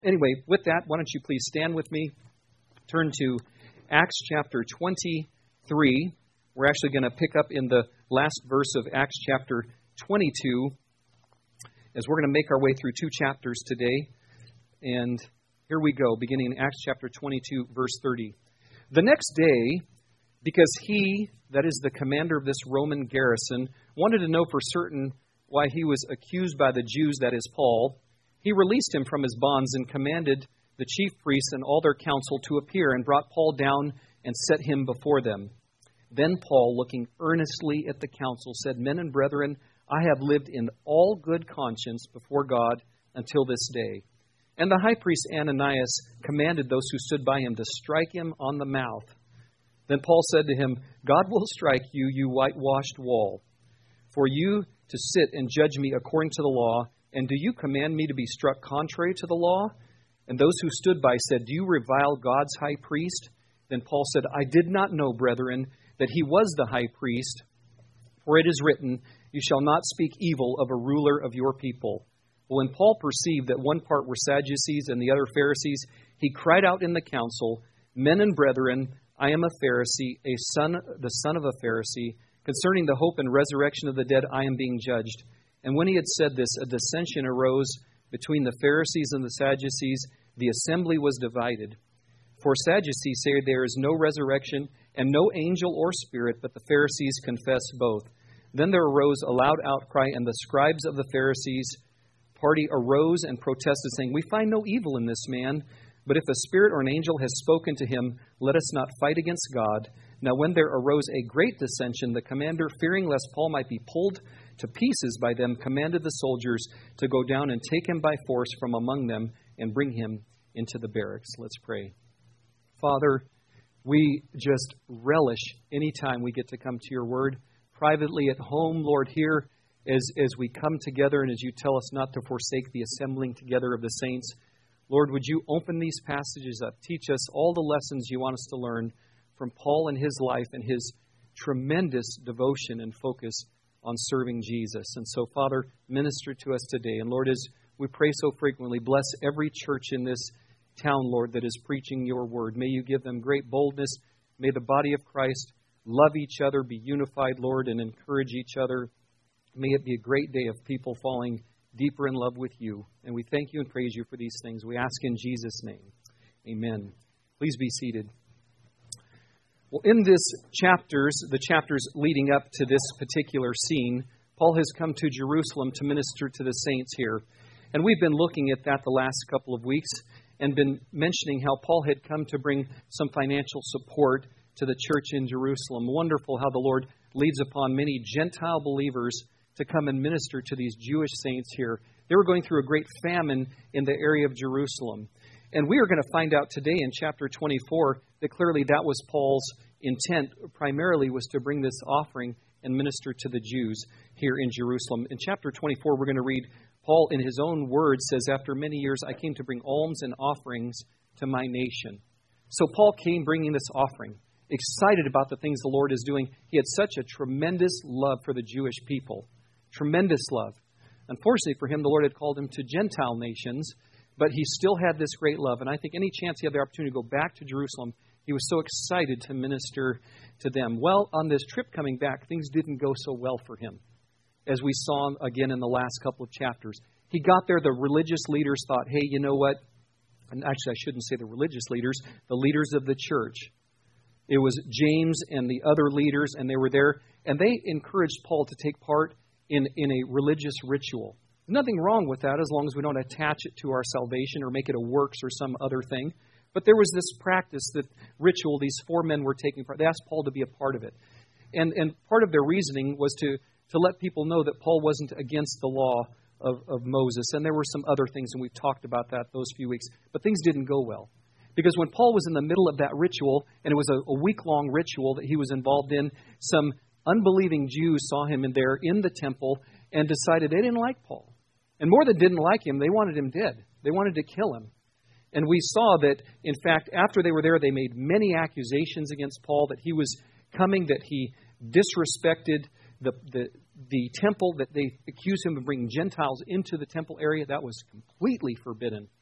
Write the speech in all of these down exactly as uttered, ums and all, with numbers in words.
Anyway, with that, why don't you please stand with me, turn to Acts chapter twenty-three. We're actually going to pick up in the last verse of Acts chapter twenty-two, as we're going to make our way through two chapters today. And here we go, beginning in Acts chapter twenty-two, verse thirty. The next day, because he, that is the commander of this Roman garrison, wanted to know for certain why he was accused by the Jews, that is Paul, he released him from his bonds and commanded the chief priests and all their council to appear, and brought Paul down and set him before them. Then Paul, looking earnestly at the council, said, Men and brethren, I have lived in all good conscience before God until this day. And the high priest Ananias commanded those who stood by him to strike him on the mouth. Then Paul said to him, God will strike you, you whitewashed wall. For you to sit and judge me according to the law, and do you command me to be struck contrary to the law? And those who stood by said, Do you revile God's high priest? Then Paul said, I did not know, brethren, that he was the high priest. For it is written, You shall not speak evil of a ruler of your people. Well, when Paul perceived that one part were Sadducees and the other Pharisees, he cried out in the council, Men and brethren, I am a Pharisee, a son, the son of a Pharisee. Concerning the hope and resurrection of the dead, I am being judged. And when he had said this, a dissension arose between the Pharisees and the Sadducees. The assembly was divided. For Sadducees say there is no resurrection and no angel or spirit, but the Pharisees confess both. Then there arose a loud outcry, and the scribes of the Pharisees party arose and protested, saying, We find no evil in this man, but if a spirit or an angel has spoken to him, let us not fight against God. Now when there arose a great dissension, the commander, fearing lest Paul might be pulled to pieces by them, commanded the soldiers to go down and take him by force from among them and bring him into the barracks. Let's pray. Father, we just relish any time we get to come to your word, privately at home, Lord, here as, as we come together and as you tell us not to forsake the assembling together of the saints. Lord, would you open these passages up, teach us all the lessons you want us to learn from Paul and his life and his tremendous devotion and focus on serving Jesus. And so, Father, minister to us today. And Lord, as we pray so frequently, bless every church in this town, Lord, that is preaching your word. May you give them great boldness. May the body of Christ love each other, be unified, Lord, and encourage each other. May it be a great day of people falling deeper in love with you. And we thank you and praise you for these things. We ask in Jesus' name. Amen. Please be seated. Well, in this chapters, the chapters leading up to this particular scene, Paul has come to Jerusalem to minister to the saints here. And we've been looking at that the last couple of weeks and been mentioning how Paul had come to bring some financial support to the church in Jerusalem. Wonderful how the Lord leads upon many Gentile believers to come and minister to these Jewish saints here. They were going through a great famine in the area of Jerusalem. And we are going to find out today in chapter twenty-four that clearly that was Paul's intent, primarily was to bring this offering and minister to the Jews here in Jerusalem. In chapter twenty-four, we're going to read, Paul in his own words says, After many years I came to bring alms and offerings to my nation. So Paul came bringing this offering, excited about the things the Lord is doing. He had such a tremendous love for the Jewish people. Tremendous love. Unfortunately for him, the Lord had called him to Gentile nations, but he still had this great love. And I think any chance he had the opportunity to go back to Jerusalem, he was so excited to minister to them. Well, on this trip coming back, things didn't go so well for him, as we saw again in the last couple of chapters. He got there, the religious leaders thought, hey, you know what? And actually, I shouldn't say the religious leaders, the leaders of the church. It was James and the other leaders, and they were there. And they encouraged Paul to take part in, in a religious ritual. Nothing wrong with that as long as we don't attach it to our salvation or make it a works or some other thing. But there was this practice, that ritual, these four men were taking part. They asked Paul to be a part of it. And and part of their reasoning was to, to let people know that Paul wasn't against the law of, of Moses. And there were some other things, and we've talked about that those few weeks. But things didn't go well. Because when Paul was in the middle of that ritual, and it was a, a week-long ritual that he was involved in, some unbelieving Jews saw him in there in the temple and decided they didn't like Paul. And more than didn't like him, they wanted him dead. They wanted to kill him. And we saw that, in fact, after they were there, they made many accusations against Paul that he was coming, that he disrespected the, the, the temple, that they accused him of bringing Gentiles into the temple area. That was completely forbidden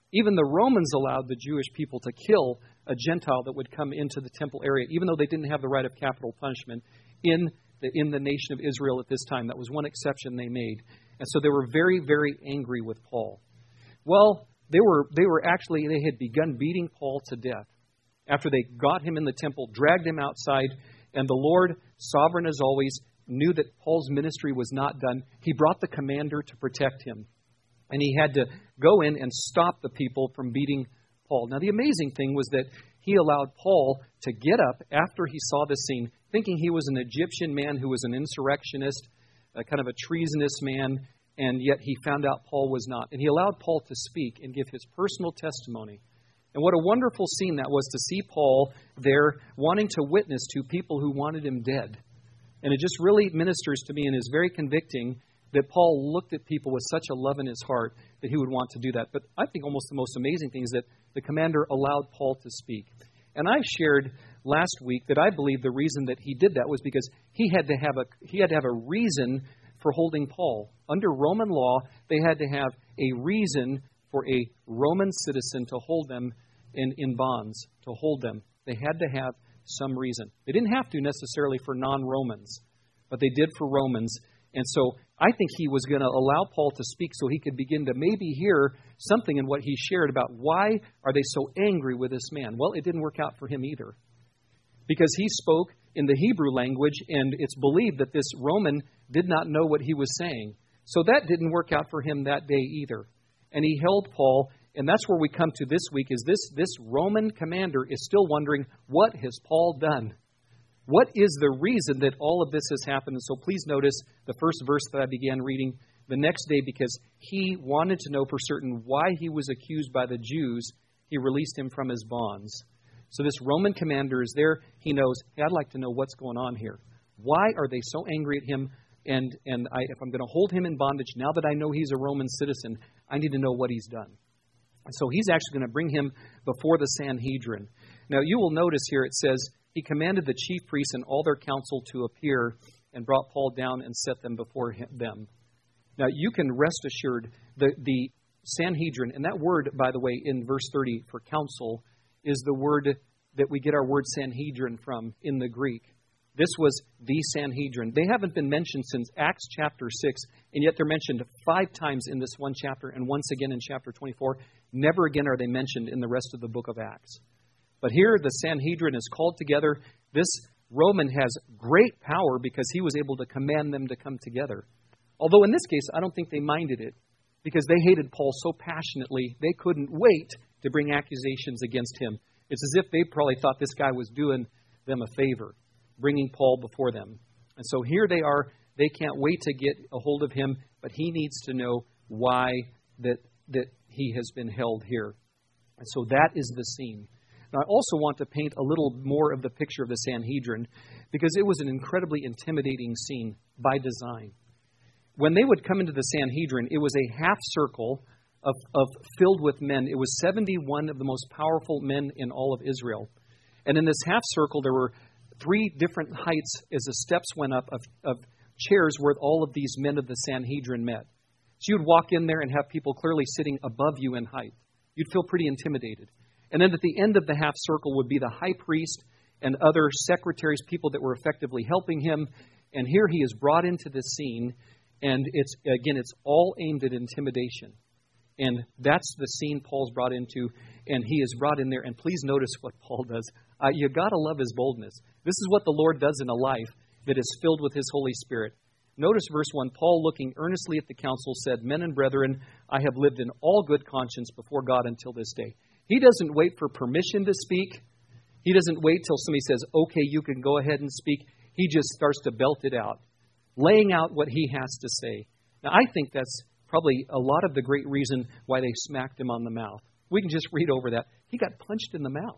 Even the Romans allowed the Jewish people to kill a Gentile that would come into the temple area, even though they didn't have the right of capital punishment in the, in the nation of Israel at this time. That was one exception they made. And so they were very, very angry with Paul. Well, they were they were actually, they had begun beating Paul to death after they got him in the temple, dragged him outside, and the Lord, sovereign as always, knew that Paul's ministry was not done. He brought the commander to protect him. And he had to go in and stop the people from beating Paul. Now, the amazing thing was that he allowed Paul to get up after he saw the scene, thinking he was an Egyptian man who was an insurrectionist, a kind of a treasonous man, and yet he found out Paul was not. And he allowed Paul to speak and give his personal testimony. And what a wonderful scene that was to see Paul there wanting to witness to people who wanted him dead. And it just really ministers to me and is very convicting that Paul looked at people with such a love in his heart that he would want to do that. But I think almost the most amazing thing is that the commander allowed Paul to speak. And I shared last week that I believe the reason that he did that was because he had to have a he had to have a reason for holding Paul. Under Roman law, they had to have a reason for a Roman citizen to hold them in, in bonds, to hold them. They had to have some reason. They didn't have to necessarily for non-Romans, but they did for Romans. And so I think he was going to allow Paul to speak so he could begin to maybe hear something in what he shared about why are they so angry with this man. Well, it didn't work out for him either, because he spoke in the Hebrew language, and it's believed that this Roman did not know what he was saying. So that didn't work out for him that day either. And he held Paul, and that's where we come to this week, is this, this Roman commander is still wondering, what has Paul done? What is the reason that all of this has happened? And so please notice the first verse that I began reading the next day, because he wanted to know for certain why he was accused by the Jews. He released him from his bonds. So this Roman commander is there. He knows, hey, I'd like to know what's going on here. Why are they so angry at him? And, and I, if I'm going to hold him in bondage, now that I know he's a Roman citizen, I need to know what he's done. And so he's actually going to bring him before the Sanhedrin. Now you will notice here it says, he commanded the chief priests and all their council to appear and brought Paul down and set them before him, them. Now you can rest assured the, the Sanhedrin, and that word, by the way, in verse thirty for council, is the word that we get our word Sanhedrin from in the Greek. This was the Sanhedrin. They haven't been mentioned since Acts chapter six, and yet they're mentioned five times in this one chapter and once again in chapter twenty-four. Never again are they mentioned in the rest of the book of Acts. But here the Sanhedrin is called together. This Roman has great power because he was able to command them to come together. Although in this case, I don't think they minded it, because they hated Paul so passionately, they couldn't wait to bring accusations against him. It's as if they probably thought this guy was doing them a favor, bringing Paul before them. And so here they are. They can't wait to get a hold of him, but he needs to know why that, that he has been held here. And so that is the scene. Now, I also want to paint a little more of the picture of the Sanhedrin, because it was an incredibly intimidating scene by design. When they would come into the Sanhedrin, it was a half circle of, of filled with men. It was seventy-one of the most powerful men in all of Israel. And in this half circle, there were three different heights as the steps went up of, of chairs where all of these men of the Sanhedrin met. So you'd walk in there and have people clearly sitting above you in height. You'd feel pretty intimidated. And then at the end of the half circle would be the high priest and other secretaries, people that were effectively helping him. And here he is brought into this scene. And it's, again, it's all aimed at intimidation. And that's the scene Paul's brought into. And he is brought in there. And please notice what Paul does. Uh, you got to love his boldness. This is what the Lord does in a life that is filled with his Holy Spirit. Notice verse one, Paul, looking earnestly at the council, said, "Men and brethren, I have lived in all good conscience before God until this day." He doesn't wait for permission to speak. He doesn't wait till somebody says, okay, you can go ahead and speak. He just starts to belt it out, laying out what he has to say. Now, I think that's probably a lot of the great reason why they smacked him on the mouth. We can just read over that. He got punched in the mouth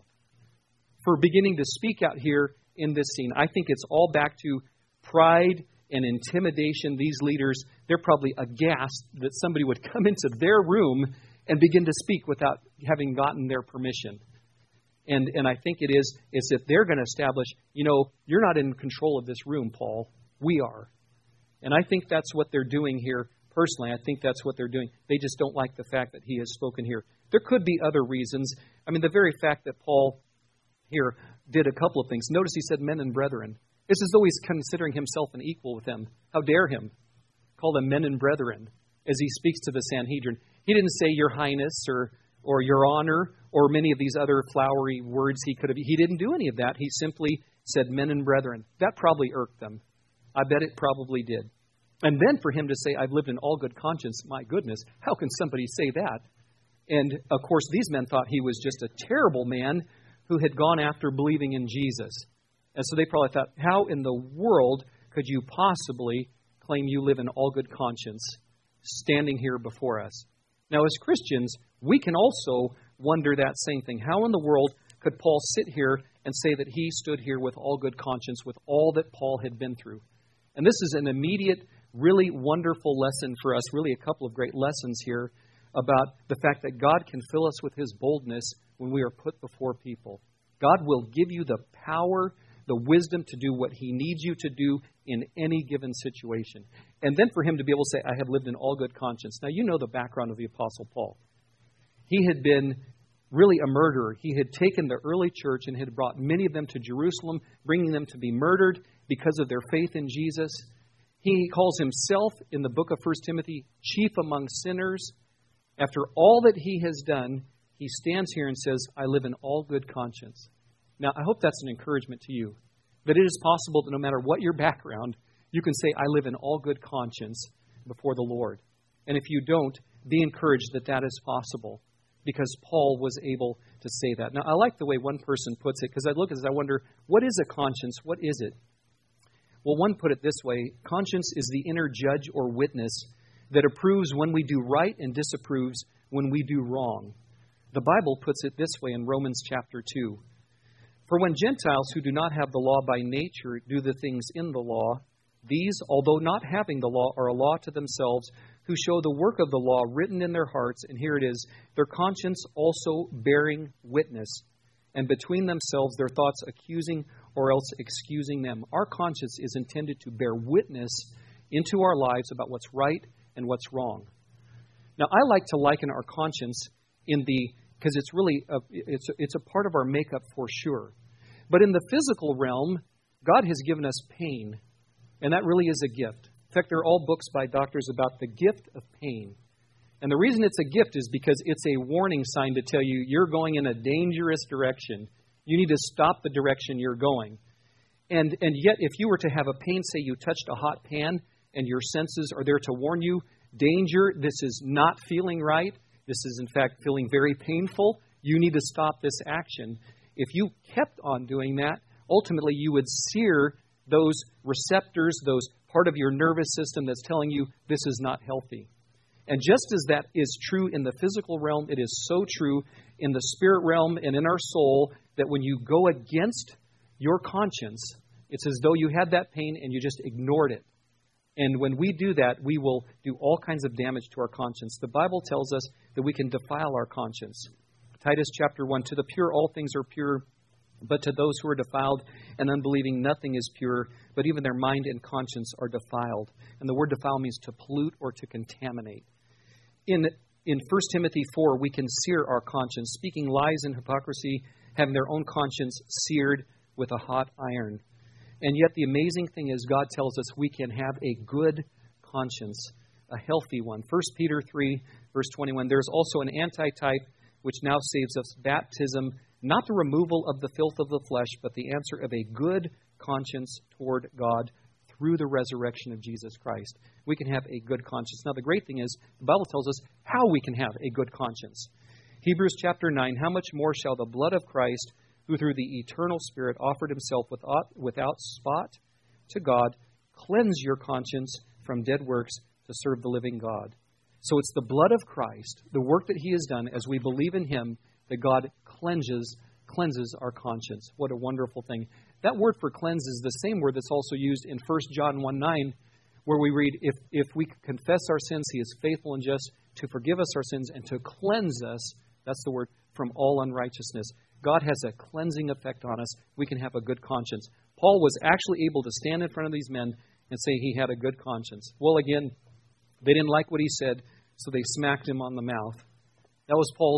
for beginning to speak out here in this scene. I think it's all back to pride and intimidation. These leaders, they're probably aghast that somebody would come into their room and begin to speak without having gotten their permission. And and I think it is, it's if they're going to establish, you know, you're not in control of this room, Paul. We are. And I think that's what they're doing here personally. I think that's what they're doing. They just don't like the fact that he has spoken here. There could be other reasons. I mean, the very fact that Paul here did a couple of things. Notice he said men and brethren. It's as though he's considering himself an equal with them. How dare him call them men and brethren as he speaks to the Sanhedrin. He didn't say your highness or or your honor or many of these other flowery words he could have. He didn't do any of that. He simply said men and brethren. That probably irked them. I bet it probably did. And then for him to say, I've lived in all good conscience, my goodness, how can somebody say that? And, of course, these men thought he was just a terrible man who had gone after believing in Jesus. And so they probably thought, how in the world could you possibly claim you live in all good conscience standing here before us? Now, as Christians, we can also wonder that same thing. How in the world could Paul sit here and say that he stood here with all good conscience, with all that Paul had been through? And this is an immediate, really wonderful lesson for us, really a couple of great lessons here about the fact that God can fill us with His boldness when we are put before people. God will give you the power, the wisdom to do what He needs you to do in any given situation. And then for Him to be able to say, I have lived in all good conscience. Now, you know the background of the Apostle Paul. He had been really a murderer. He had taken the early church and had brought many of them to Jerusalem, bringing them to be murdered because of their faith in Jesus. He calls himself, in the book of First Timothy, chief among sinners. After all that he has done, he stands here and says, I live in all good conscience. Now, I hope that's an encouragement to you, that it is possible that no matter what your background, you can say, I live in all good conscience before the Lord. And if you don't, be encouraged that that is possible, because Paul was able to say that. Now, I like the way one person puts it, because I look at this, I wonder, what is a conscience? What is it? Well, one put it this way: conscience is the inner judge or witness that approves when we do right and disapproves when we do wrong. The Bible puts it this way in Romans chapter two. For when Gentiles who do not have the law by nature do the things in the law, these, although not having the law, are a law to themselves, who show the work of the law written in their hearts, and here it is, their conscience also bearing witness, and between themselves their thoughts accusing or else excusing them. Our conscience is intended to bear witness into our lives about what's right and what's wrong. Now, I like to liken our conscience in the, because it's really, a, it's, a, it's a part of our makeup for sure. But in the physical realm, God has given us pain, and that really is a gift. In fact, there are all books by doctors about the gift of pain. And the reason it's a gift is because it's a warning sign to tell you you're going in a dangerous direction. You need to stop the direction you're going. And and yet, if you were to have a pain, say you touched a hot pan, and your senses are there to warn you, danger, this is not feeling right. This is, in fact, feeling very painful. You need to stop this action. If you kept on doing that, ultimately you would sear those receptors, those part of your nervous system that's telling you this is not healthy. And just as that is true in the physical realm, it is so true in the spirit realm and in our soul that when you go against your conscience, it's as though you had that pain and you just ignored it. And when we do that, we will do all kinds of damage to our conscience. The Bible tells us that we can defile our conscience. Titus chapter one, to the pure all things are pure, but to those who are defiled and unbelieving nothing is pure, but even their mind and conscience are defiled. And the word defile means to pollute or to contaminate. In in First Timothy four, we can sear our conscience, speaking lies and hypocrisy, having their own conscience seared with a hot iron. And yet the amazing thing is God tells us we can have a good conscience, a healthy one. First Peter three, verse twenty-one, there's also an antitype which now saves us, baptism, not the removal of the filth of the flesh, but the answer of a good conscience toward God through the resurrection of Jesus Christ. We can have a good conscience. Now, the great thing is, the Bible tells us how we can have a good conscience. Hebrews chapter nine, how much more shall the blood of Christ, who through the eternal Spirit offered himself without, without spot to God, cleanse your conscience from dead works to serve the living God. So it's the blood of Christ, the work that He has done as we believe in Him, that God cleanses, cleanses our conscience. What a wonderful thing. That word for cleanse is the same word that's also used in First John one nine, where we read, if, if we confess our sins, He is faithful and just to forgive us our sins and to cleanse us, that's the word, from all unrighteousness. God has a cleansing effect on us. We can have a good conscience. Paul was actually able to stand in front of these men and say he had a good conscience. Well, again, they didn't like what he said, so they smacked him on the mouth. That was Paul's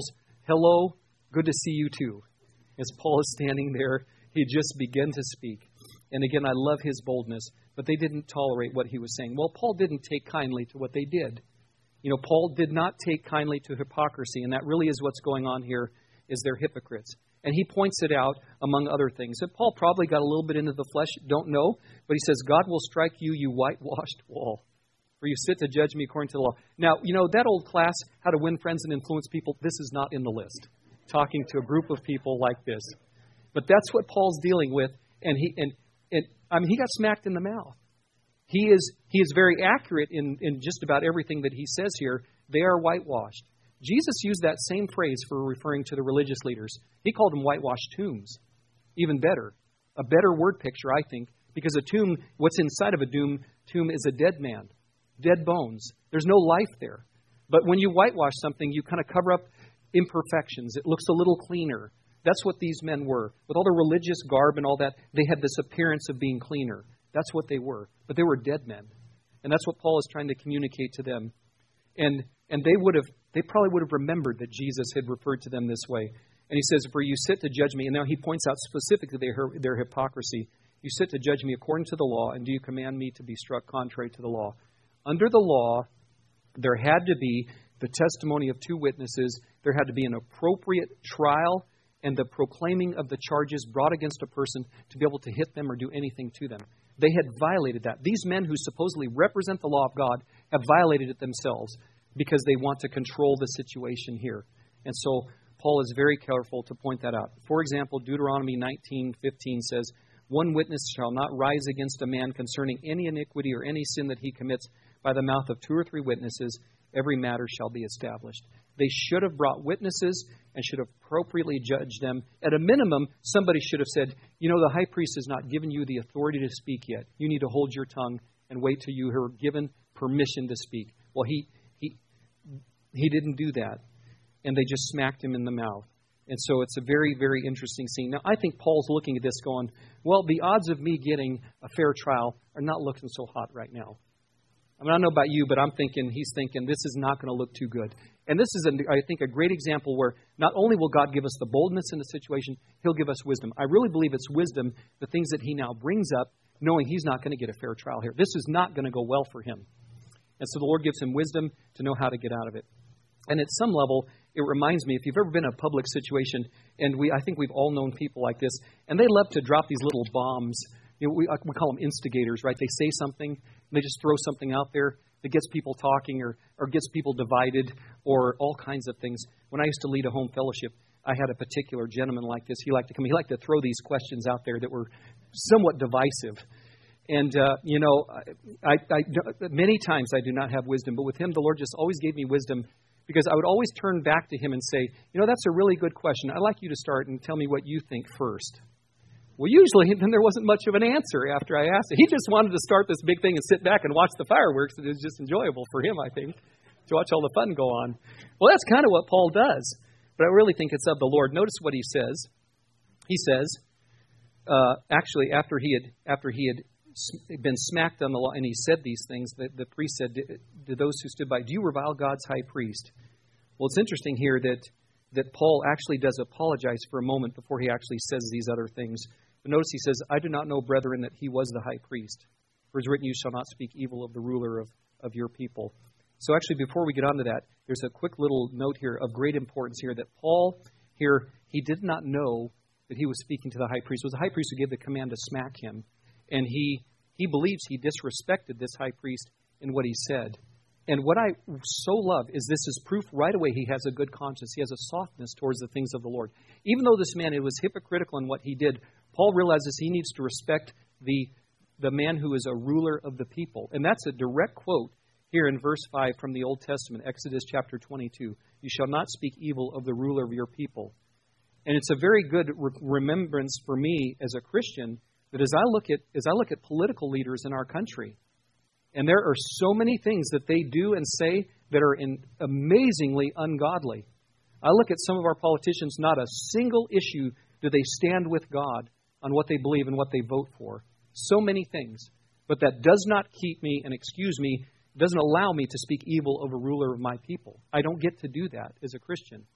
hello, good to see you too. As Paul is standing there, he just began to speak. And again, I love his boldness, but they didn't tolerate what he was saying. Well, Paul didn't take kindly to what they did. You know, Paul did not take kindly to hypocrisy, and that really is what's going on here, is they're hypocrites. And he points it out among other things. And Paul probably got a little bit into the flesh, don't know, but he says, God will strike you, you whitewashed wall, for you sit to judge me according to the law. Now, you know, that old class, How to Win Friends and Influence People, this is not in the list, talking to a group of people like this. But that's what Paul's dealing with, and he and, and I mean, he got smacked in the mouth. He is he is very accurate in, in just about everything that he says here. They are whitewashed. Jesus used that same phrase for referring to the religious leaders. He called them whitewashed tombs. Even better. A better word picture, I think, because a tomb, what's inside of a tomb, tomb is a dead man. Dead bones. There's no life there. But when you whitewash something, you kind of cover up imperfections. It looks a little cleaner. That's what these men were. With all the religious garb and all that, they had this appearance of being cleaner. That's what they were. But they were dead men. And that's what Paul is trying to communicate to them. And and they would have, they probably would have remembered that Jesus had referred to them this way. And he says, for you sit to judge me. And now he points out specifically their, their hypocrisy. You sit to judge me according to the law, and do you command me to be struck contrary to the law? Under the law, there had to be the testimony of two witnesses. There had to be an appropriate trial and the proclaiming of the charges brought against a person to be able to hit them or do anything to them. They had violated that. These men who supposedly represent the law of God have violated it themselves because they want to control the situation here. And so Paul is very careful to point that out. For example, Deuteronomy nineteen fifteen says, one witness shall not rise against a man concerning any iniquity or any sin that he commits. By the mouth of two or three witnesses, every matter shall be established. They should have brought witnesses and should have appropriately judged them. At a minimum, somebody should have said, you know, the high priest has not given you the authority to speak yet. You need to hold your tongue and wait till you are given permission to speak. Well, he he he didn't do that. And they just smacked him in the mouth. And so it's a very, very interesting scene. Now, I think Paul's looking at this going, well, the odds of me getting a fair trial are not looking so hot right now. I mean, I don't know about you, but I'm thinking, he's thinking, this is not going to look too good. And this is, a, I think, a great example where not only will God give us the boldness in the situation, He'll give us wisdom. I really believe it's wisdom, the things that He now brings up, knowing He's not going to get a fair trial here. This is not going to go well for him. And so the Lord gives him wisdom to know how to get out of it. And at some level, it reminds me, if you've ever been in a public situation, and we, I think we've all known people like this, and they love to drop these little bombs. You know, we, we call them instigators, right? They say something, and they just throw something out there that gets people talking or, or gets people divided or all kinds of things. When I used to lead a home fellowship, I had a particular gentleman like this. He liked to come. He liked to throw these questions out there that were somewhat divisive. And, uh, you know, I, I, many times I do not have wisdom, but with him, the Lord just always gave me wisdom because I would always turn back to him and say, you know, that's a really good question. I'd like you to start and tell me what you think first. Well, usually then there wasn't much of an answer after I asked it. He just wanted to start this big thing and sit back and watch the fireworks. It was just enjoyable for him, I think, to watch all the fun go on. Well, that's kind of what Paul does, but I really think it's of the Lord. Notice what he says. He says, uh, actually, after he had after he had been smacked on the law, and he said these things, the, the priest said to those who stood by, do you revile God's high priest? Well, it's interesting here that, that Paul actually does apologize for a moment before he actually says these other things. But notice he says, I do not know, brethren, that he was the high priest. For it is written, you shall not speak evil of the ruler of, of your people. So actually, before we get on to that, there's a quick little note here of great importance here that Paul here, he did not know that he was speaking to the high priest. It was the high priest who gave the command to smack him. And he he believes he disrespected this high priest in what he said. And what I so love is this is proof right away he has a good conscience. He has a softness towards the things of the Lord. Even though this man, it was hypocritical in what he did, Paul realizes he needs to respect the, the man who is a ruler of the people. And that's a direct quote here in verse five from the Old Testament, Exodus chapter twenty-two. You shall not speak evil of the ruler of your people. And it's a very good re- remembrance for me as a Christian that as I look at as I look at political leaders in our country, and there are so many things that they do and say that are in amazingly ungodly. I look at some of our politicians, not a single issue do they stand with God on what they believe and what they vote for. So many things. But that does not keep me and excuse me, doesn't allow me to speak evil of a ruler of my people. I don't get to do that as a Christian.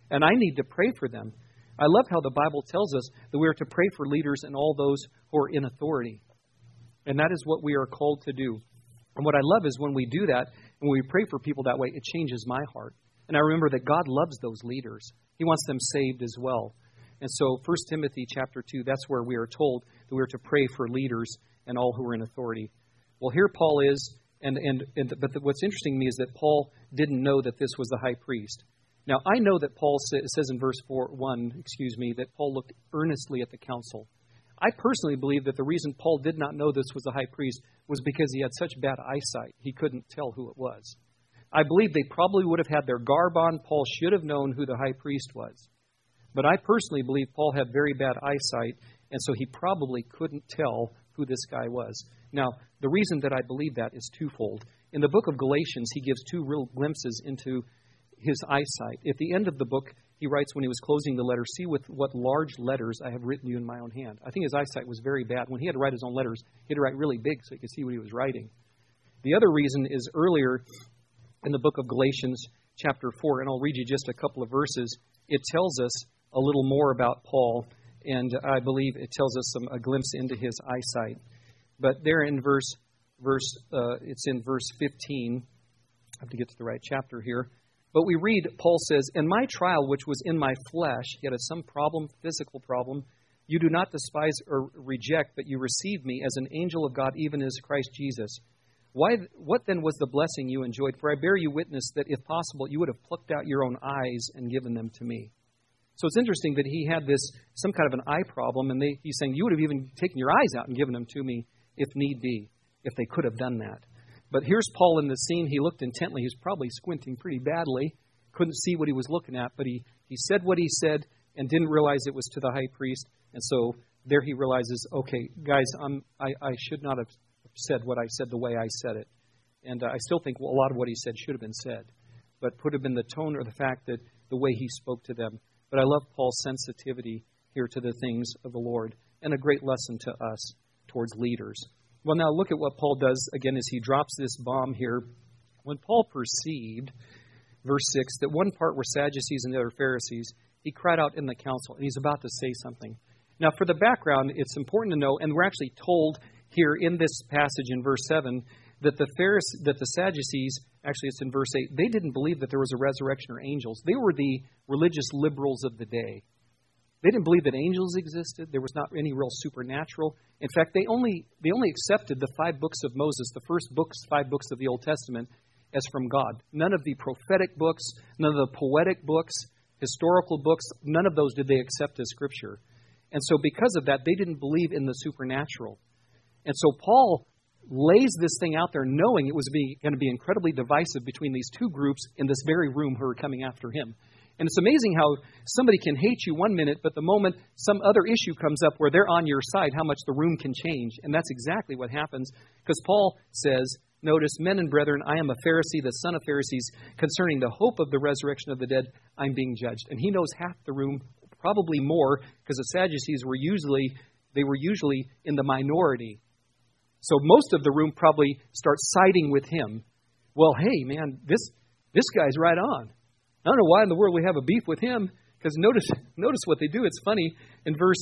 And I need to pray for them. I love how the Bible tells us that we are to pray for leaders and all those who are in authority. And that is what we are called to do. And what I love is when we do that, and when we pray for people that way, it changes my heart. And I remember that God loves those leaders. He wants them saved as well. And so First Timothy chapter two, that's where we are told that we are to pray for leaders and all who are in authority. Well, here Paul is, and, and, and but the, what's interesting to me is that Paul didn't know that this was the high priest. Now, I know that Paul sa- says in verse four, one, excuse me, that Paul looked earnestly at the council. I personally believe that the reason Paul did not know this was the high priest was because he had such bad eyesight, he couldn't tell who it was. I believe they probably would have had their garb on. Paul should have known who the high priest was. But I personally believe Paul had very bad eyesight, and so he probably couldn't tell who this guy was. Now, the reason that I believe that is twofold. In the book of Galatians, he gives two real glimpses into his eyesight. At the end of the book, he writes when he was closing the letter, "See with what large letters I have written you in my own hand." I think his eyesight was very bad. When he had to write his own letters, he had to write really big so he could see what he was writing. The other reason is earlier in the book of Galatians chapter four, and I'll read you just a couple of verses. It tells us a little more about Paul, and I believe it tells us some a glimpse into his eyesight. But there in verse, verse uh, it's in verse fifteen. I have to get to the right chapter here. But we read, Paul says, "In my trial, which was in my flesh," he had some problem, physical problem, "you do not despise or reject, but you receive me as an angel of God, even as Christ Jesus. Why? What then was the blessing you enjoyed? For I bear you witness that, if possible, you would have plucked out your own eyes and given them to me." So it's interesting that he had this, some kind of an eye problem, and they, he's saying, you would have even taken your eyes out and given them to me if need be, if they could have done that. But here's Paul in the scene. He looked intently. He was probably squinting pretty badly. Couldn't see what he was looking at. But he, he said what he said and didn't realize it was to the high priest. And so there he realizes, okay, guys, I'm, I, I should not have said what I said the way I said it. And uh, I still think a lot of what he said should have been said. But put have been the tone or the fact that the way he spoke to them. But I love Paul's sensitivity here to the things of the Lord. And a great lesson to us towards leaders. Well, now look at what Paul does again as he drops this bomb here. When Paul perceived, verse six, that one part were Sadducees and the other Pharisees, he cried out in the council, and he's about to say something. Now, for the background, it's important to know, and we're actually told here in this passage in verse seven, that the Pharisees, that the Sadducees, actually it's in verse eight, they didn't believe that there was a resurrection or angels. They were the religious liberals of the day. They didn't believe that angels existed. There was not any real supernatural. In fact, they only they only accepted the five books of Moses, the first books, five books of the Old Testament, as from God. None of the prophetic books, none of the poetic books, historical books, none of those did they accept as Scripture. And so because of that, they didn't believe in the supernatural. And so Paul lays this thing out there knowing it was be, going to be incredibly divisive between these two groups in this very room who are coming after him. And it's amazing how somebody can hate you one minute, but the moment some other issue comes up where they're on your side, how much the room can change. And that's exactly what happens, because Paul says, notice, "Men and brethren, I am a Pharisee, the son of Pharisees, concerning the hope of the resurrection of the dead, I'm being judged." And he knows half the room, probably more, because the Sadducees were usually, they were usually in the minority. So most of the room probably starts siding with him. Well, hey, man, this this guy's right on. I don't know why in the world we have a beef with him, because notice notice what they do. It's funny. In verse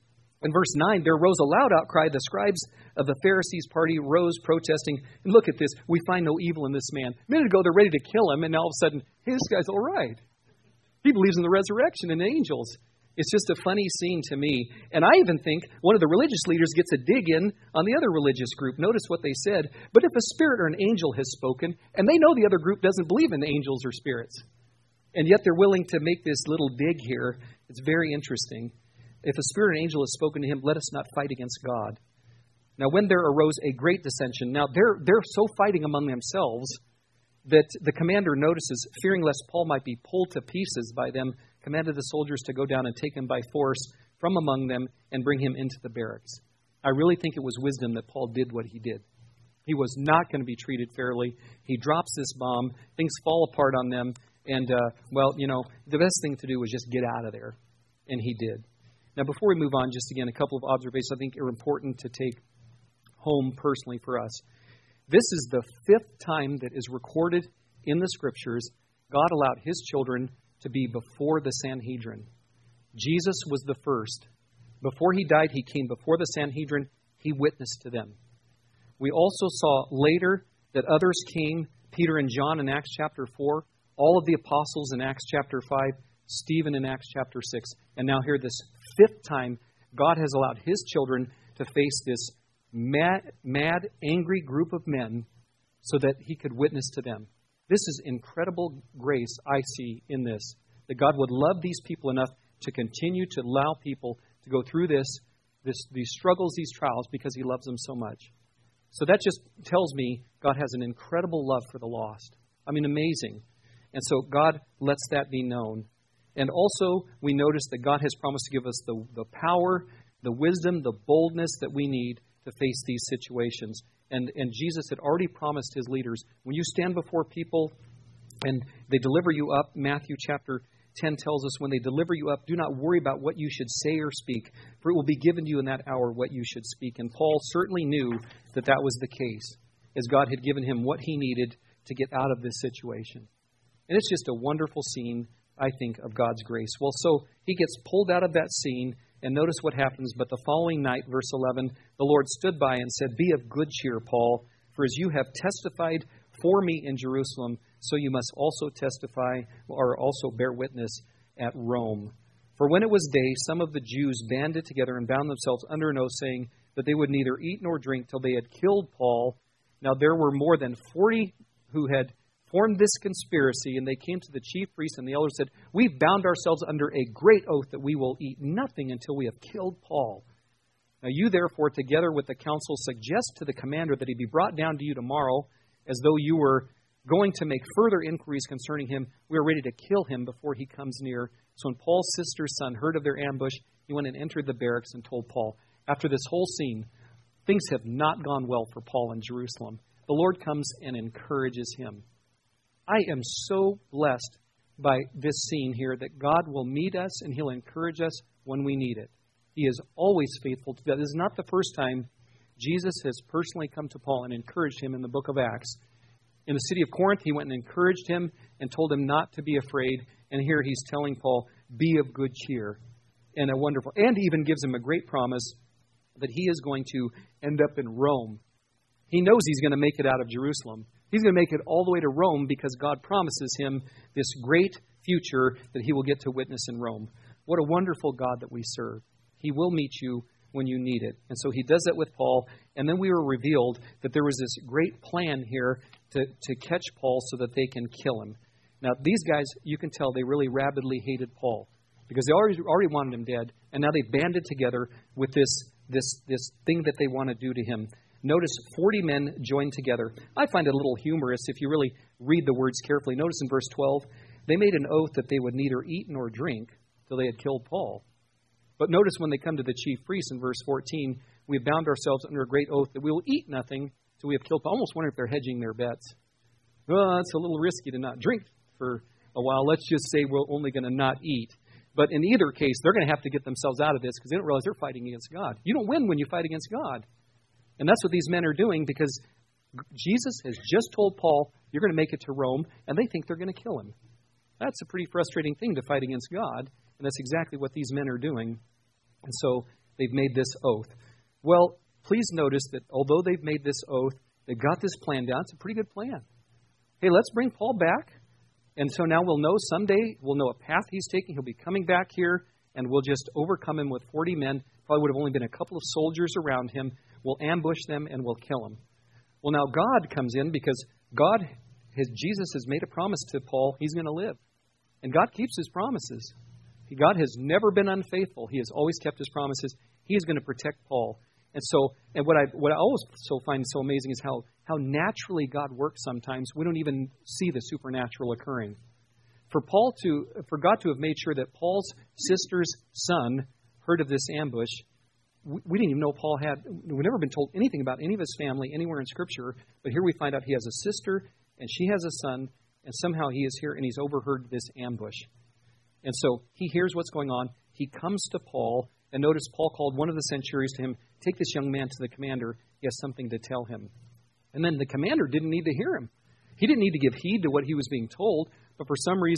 in verse nine, there arose a loud outcry. The scribes of the Pharisees' party rose protesting. And look at this. We find no evil in this man. A minute ago, they're ready to kill him, and now all of a sudden, hey, this guy's all right. He believes in the resurrection and angels. It's just a funny scene to me. And I even think one of the religious leaders gets a dig in on the other religious group. Notice what they said. But if a spirit or an angel has spoken, and they know the other group doesn't believe in angels or spirits, and yet they're willing to make this little dig here, it's very interesting. If a spirit or an angel has spoken to him, let us not fight against God. Now, when there arose a great dissension, now they're they're so fighting among themselves that the commander notices, fearing lest Paul might be pulled to pieces by them, commanded the soldiers to go down and take him by force from among them and bring him into the barracks. I really think it was wisdom that Paul did what he did. He was not going to be treated fairly. He drops this bomb. Things fall apart on them. And, uh, well, you know, the best thing to do was just get out of there. And he did. Now, before we move on, just again, a couple of observations I think are important to take home personally for us. This is the fifth time that is recorded in the Scriptures God allowed His children to be before the Sanhedrin. Jesus was the first. Before he died, he came before the Sanhedrin. He witnessed to them. We also saw later that others came, Peter and John in Acts chapter four, all of the apostles in Acts chapter five, Stephen in Acts chapter six. And now here this fifth time, God has allowed his children to face this mad, mad, angry group of men so that he could witness to them. This is incredible grace I see in this, that God would love these people enough to continue to allow people to go through this, this, these struggles, these trials, because he loves them so much. So that just tells me God has an incredible love for the lost. I mean, amazing. And so God lets that be known. And also, we notice that God has promised to give us the, the power, the wisdom, the boldness that we need to face these situations. And, and Jesus had already promised his leaders, when you stand before people and they deliver you up, Matthew chapter ten tells us, when they deliver you up, do not worry about what you should say or speak, for it will be given to you in that hour what you should speak. And Paul certainly knew that that was the case, as God had given him what he needed to get out of this situation. And it's just a wonderful scene, I think, of God's grace. Well, so he gets pulled out of that scene, and notice what happens. But the following night, verse eleven, the Lord stood by and said, "Be of good cheer, Paul, for as you have testified for me in Jerusalem, so you must also testify or also bear witness at Rome." For when it was day, some of the Jews banded together and bound themselves under an oath, saying that they would neither eat nor drink till they had killed Paul. Now there were more than forty who had formed this conspiracy, and they came to the chief priests and the elders and said, "We've bound ourselves under a great oath that we will eat nothing until we have killed Paul. Now you therefore, together with the council, suggest to the commander that he be brought down to you tomorrow, as though you were going to make further inquiries concerning him. We are ready to kill him before he comes near." So when Paul's sister's son heard of their ambush, he went and entered the barracks and told Paul. After this whole scene, things have not gone well for Paul in Jerusalem. The Lord comes and encourages him. I am so blessed by this scene here that God will meet us and he'll encourage us when we need it. He is always faithful to that. This is not the first time Jesus has personally come to Paul and encouraged him in the book of Acts. In the city of Corinth, he went and encouraged him and told him not to be afraid. And here he's telling Paul, be of good cheer. And a wonderful, and he even gives him a great promise that he is going to end up in Rome. He knows he's going to make it out of Jerusalem. He's going to make it all the way to Rome because God promises him this great future that he will get to witness in Rome. What a wonderful God that we serve. He will meet you when you need it. And so he does that with Paul. And then we were revealed that there was this great plan here to, to catch Paul so that they can kill him. Now, these guys, you can tell they really rabidly hated Paul because they already, already wanted him dead. And now they banded together with this, this, this thing that they want to do to him. Notice forty men joined together. I find it a little humorous if you really read the words carefully. Notice in verse twelve, they made an oath that they would neither eat nor drink till they had killed Paul. But notice when they come to the chief priests in verse fourteen, we have bound ourselves under a great oath that we will eat nothing till we have killed Paul. I almost wonder if they're hedging their bets. Well, it's a little risky to not drink for a while. Let's just say we're only going to not eat. But in either case, they're going to have to get themselves out of this because they don't realize they're fighting against God. You don't win when you fight against God. And that's what these men are doing because Jesus has just told Paul, you're going to make it to Rome, and they think they're going to kill him. That's a pretty frustrating thing to fight against God, and that's exactly what these men are doing. And so they've made this oath. Well, please notice that although they've made this oath, they've got this plan down. It's a pretty good plan. Hey, let's bring Paul back. And so now we'll know someday, we'll know a path he's taking. He'll be coming back here, and we'll just overcome him with forty men. Probably would have only been a couple of soldiers around him. We'll ambush them and we'll kill them. Well, now God comes in because God, his, Jesus has made a promise to Paul. He's going to live. And God keeps his promises. God has never been unfaithful. He has always kept his promises. He is going to protect Paul. And so, and what I what I always so find so amazing is how, how naturally God works sometimes. We don't even see the supernatural occurring. For Paul to, for God to have made sure that Paul's sister's son heard of this ambush, we didn't even know Paul had, we've never been told anything about any of his family anywhere in Scripture, but here we find out he has a sister and she has a son, and somehow he is here and he's overheard this ambush. And so he hears what's going on. He comes to Paul, and notice Paul called one of the centurions to him, take this young man to the commander. He has something to tell him. And then the commander didn't need to hear him. He didn't need to give heed to what he was being told, but for some reason,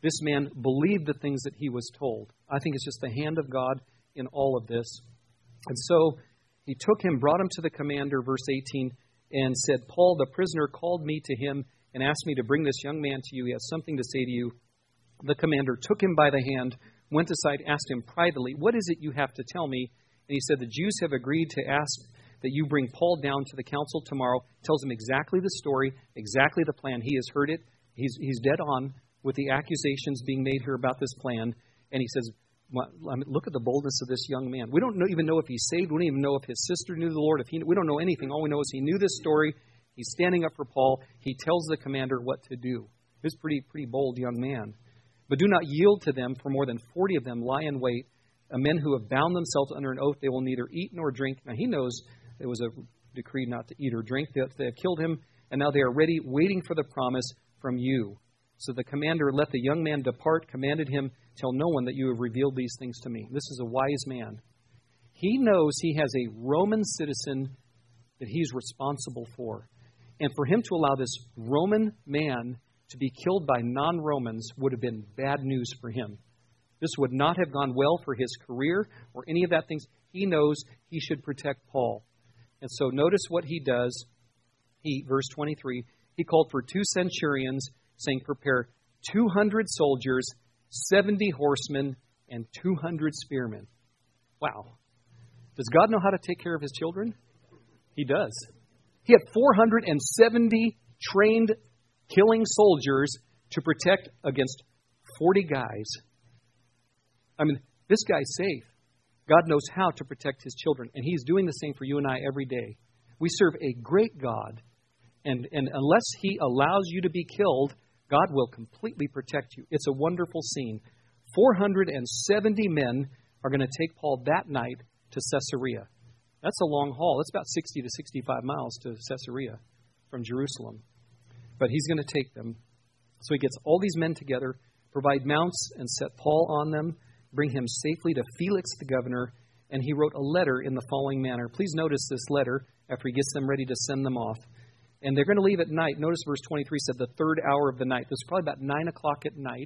This man believed the things that he was told. I think it's just the hand of God in all of this. And so he took him, brought him to the commander, verse eighteen, and said, Paul, the prisoner, called me to him and asked me to bring this young man to you. He has something to say to you. The commander took him by the hand, went aside, asked him privately, what is it you have to tell me? And he said, the Jews have agreed to ask that you bring Paul down to the council tomorrow. Tells him exactly the story, exactly the plan. He has heard it. He's, he's dead on with the accusations being made here about this plan. And he says, well, I mean, look at the boldness of this young man. We don't know, even know if he's saved. We don't even know if his sister knew the Lord. If he, we don't know anything. All we know is he knew this story. He's standing up for Paul. He tells the commander what to do. He's a pretty, pretty bold young man. But do not yield to them, for more than forty of them lie in wait, uh, men who have bound themselves under an oath. They will neither eat nor drink. Now he knows it was a decree not to eat or drink. They, they have killed him, and now they are ready, waiting for the promise from you. So the commander let the young man depart, commanded him, tell no one that you have revealed these things to me. This is a wise man. He knows he has a Roman citizen that he's responsible for. And for him to allow this Roman man to be killed by non-Romans would have been bad news for him. This would not have gone well for his career or any of that things. He knows he should protect Paul. And so notice what he does. He, verse twenty-three, he called for two centurions, saying, prepare two hundred soldiers, seventy horsemen, and two hundred spearmen. Wow. Does God know how to take care of His children? He does. He had four hundred seventy trained killing soldiers to protect against forty guys. I mean, this guy's safe. God knows how to protect His children, and He's doing the same for you and I every day. We serve a great God, and, and unless He allows you to be killed, God will completely protect you. It's a wonderful scene. four hundred seventy men are going to take Paul that night to Caesarea. That's a long haul. It's about sixty to sixty-five miles to Caesarea from Jerusalem. But he's going to take them. So he gets all these men together, provide mounts and set Paul on them, bring him safely to Felix the governor, and he wrote a letter in the following manner. Please notice this letter after he gets them ready to send them off. And they're going to leave at night. Notice verse twenty-three said the third hour of the night. This was probably about nine o'clock at night.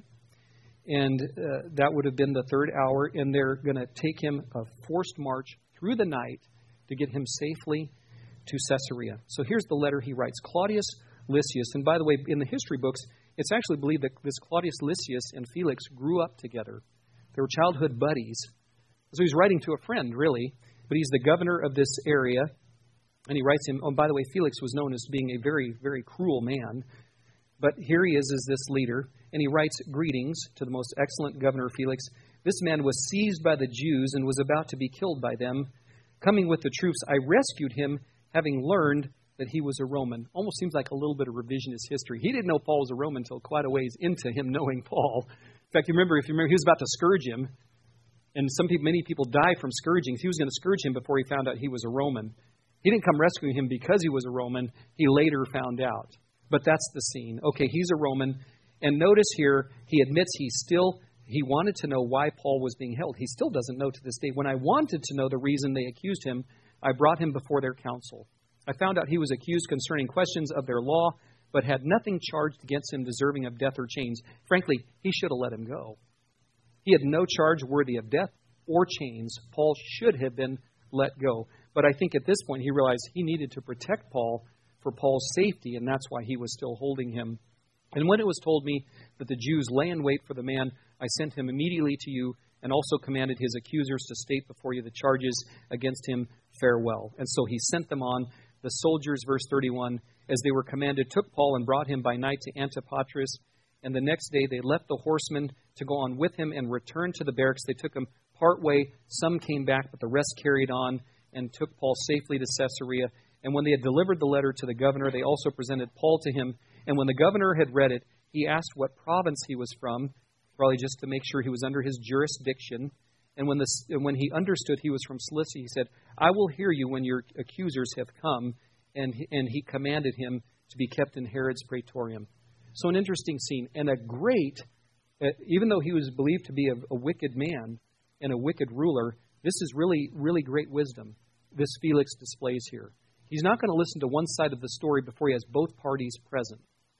And uh, that would have been the third hour. And they're going to take him a forced march through the night to get him safely to Caesarea. So here's the letter he writes. Claudius Lysias, and by the way, in the history books, it's actually believed that this Claudius Lysias and Felix grew up together. They were childhood buddies. So he's writing to a friend, really, but he's the governor of this area. And he writes him, oh, by the way, Felix was known as being a very, very cruel man. But here he is as this leader, and he writes, greetings to the most excellent governor Felix. This man was seized by the Jews and was about to be killed by them. Coming with the troops, I rescued him, having learned that he was a Roman. Almost seems like a little bit of revisionist history. He didn't know Paul was a Roman until quite a ways into him knowing Paul. In fact, you remember, if you remember, he was about to scourge him. And some people, many people die from scourgings. He was going to scourge him before he found out he was a Roman. He didn't come rescuing him because he was a Roman. He later found out. But that's the scene. Okay, he's a Roman. And notice here, he admits he still, he wanted to know why Paul was being held. He still doesn't know to this day. When I wanted to know the reason they accused him, I brought him before their council. I found out he was accused concerning questions of their law, but had nothing charged against him deserving of death or chains. Frankly, he should have let him go. He had no charge worthy of death or chains. Paul should have been let go. But I think at this point he realized he needed to protect Paul for Paul's safety, and that's why he was still holding him. And when it was told me that the Jews lay in wait for the man, I sent him immediately to you and also commanded his accusers to state before you the charges against him. Farewell. And so he sent them on. The soldiers, verse thirty-one, as they were commanded, took Paul and brought him by night to Antipatris. And the next day they left the horsemen to go on with him and returned to the barracks. They took him part way. Some came back, but the rest carried on and took Paul safely to Caesarea. And when they had delivered the letter to the governor, they also presented Paul to him. And when the governor had read it, he asked what province he was from, probably just to make sure he was under his jurisdiction. And when, the, when he understood he was from Cilicia, he said, I will hear you when your accusers have come. And, and he commanded him to be kept in Herod's praetorium. So an interesting scene. And a great, uh, even though he was believed to be a, a wicked man and a wicked ruler, this is really, really great wisdom this Felix displays here. He's not going to listen to one side of the story before he has both parties present.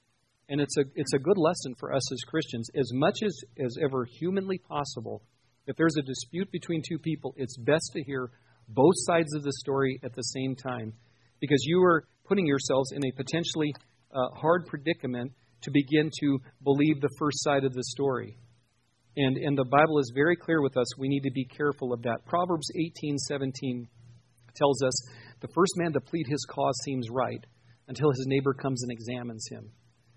And it's a it's a good lesson for us as Christians. As much as, as ever humanly possible, if there's a dispute between two people, it's best to hear both sides of the story at the same time, because you are putting yourselves in a potentially uh, hard predicament to begin to believe the first side of the story. And, and the Bible is very clear with us. We need to be careful of that. Proverbs eighteen seventeen tells us, the first man to plead his cause seems right until his neighbor comes and examines him.